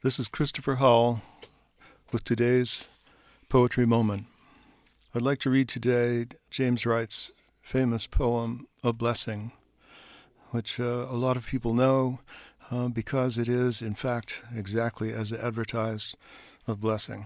This is Christopher Howell with today's Poetry Moment. I'd like to read today James Wright's famous poem, A Blessing, which a lot of people know because it is, in fact, exactly as advertised, a blessing.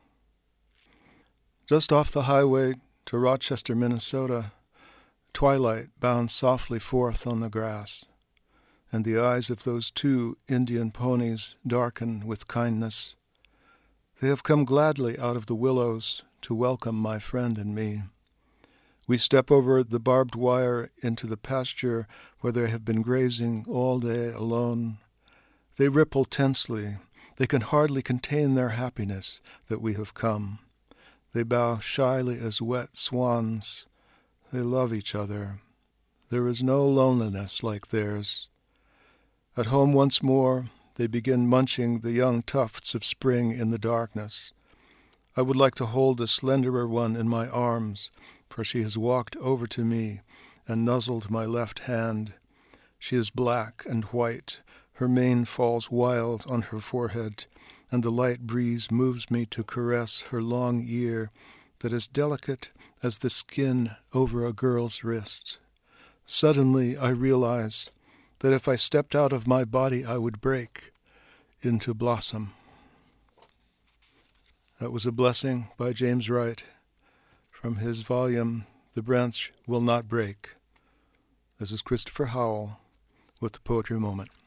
Just off the highway to Rochester, Minnesota, twilight bounds softly forth on the grass, and the eyes of those two Indian ponies darken with kindness. They have come gladly out of the willows to welcome my friend and me. We step over the barbed wire into the pasture where they have been grazing all day alone. They ripple tensely. They can hardly contain their happiness that we have come. They bow shyly as wet swans. They love each other. There is no loneliness like theirs. At home once more, they begin munching the young tufts of spring in the darkness. I would like to hold the slenderer one in my arms, for she has walked over to me and nuzzled my left hand. She is black and white. Her mane falls wild on her forehead, and the light breeze moves me to caress her long ear that is delicate as the skin over a girl's wrist. Suddenly I realize that if I stepped out of my body, I would break into blossom. That was A Blessing by James Wright from his volume, The Branch Will Not Break. This is Christopher Howell with the Poetry Moment.